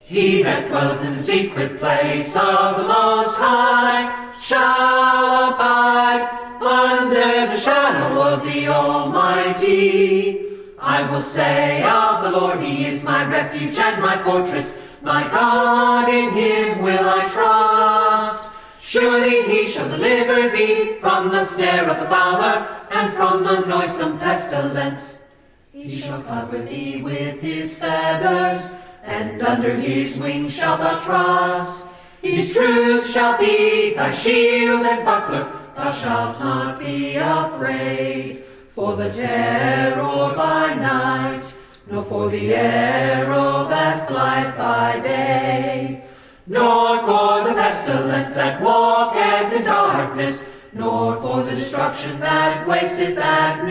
He that dwelleth in the secret place of the Most High shall abide under the shadow of the Almighty. I will say of the Lord, He is my refuge and my fortress. My God, in Him will I trust. Surely He shall deliver thee from the snare of the fowler and from the noisome pestilence. He shall cover thee with His feathers, and under His wings shalt thou trust. His truth shall be thy shield and buckler. Thou shalt not be afraid for the terror by night, nor for the arrow that flieth by day, nor for the pestilence that walketh in darkness, nor for the destruction that wasteth at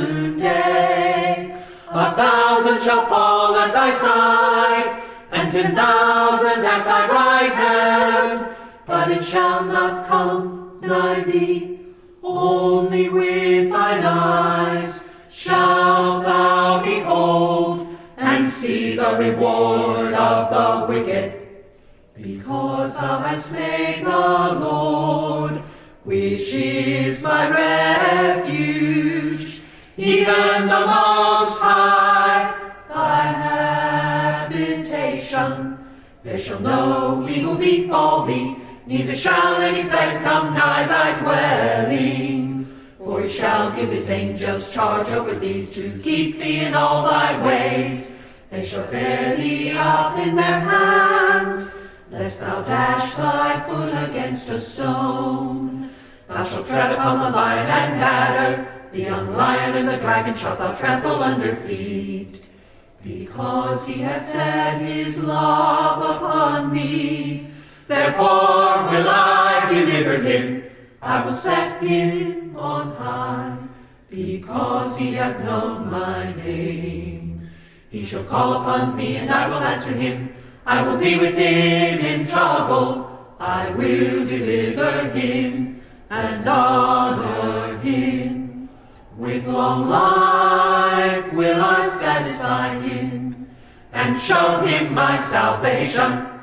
noonday. 1,000 shall fall at thy side, and 10,000 at thy right hand, but it shall not come nigh thee. Only with thine eyes shalt thou behold, and see the reward of the wicked. Because thou hast made the Lord, which is my refuge, even the Most High, thy habitation. There shall no evil befall thee, neither shall any plague come nigh thy dwelling. For He shall give His angels charge over thee, to keep thee in all thy ways. They shall bear thee up in their hands, lest thou dash thy foot against a stone. Thou shalt tread upon the lion and adder, the young lion and the dragon shalt thou trample under feet. Because He hath set His love upon me, therefore will I deliver him. I will set him on high, because he hath known my name. He shall call upon me, and I will answer him. I will be with him in trouble. I will deliver him and honor him. With long life will I satisfy him, and show him my salvation.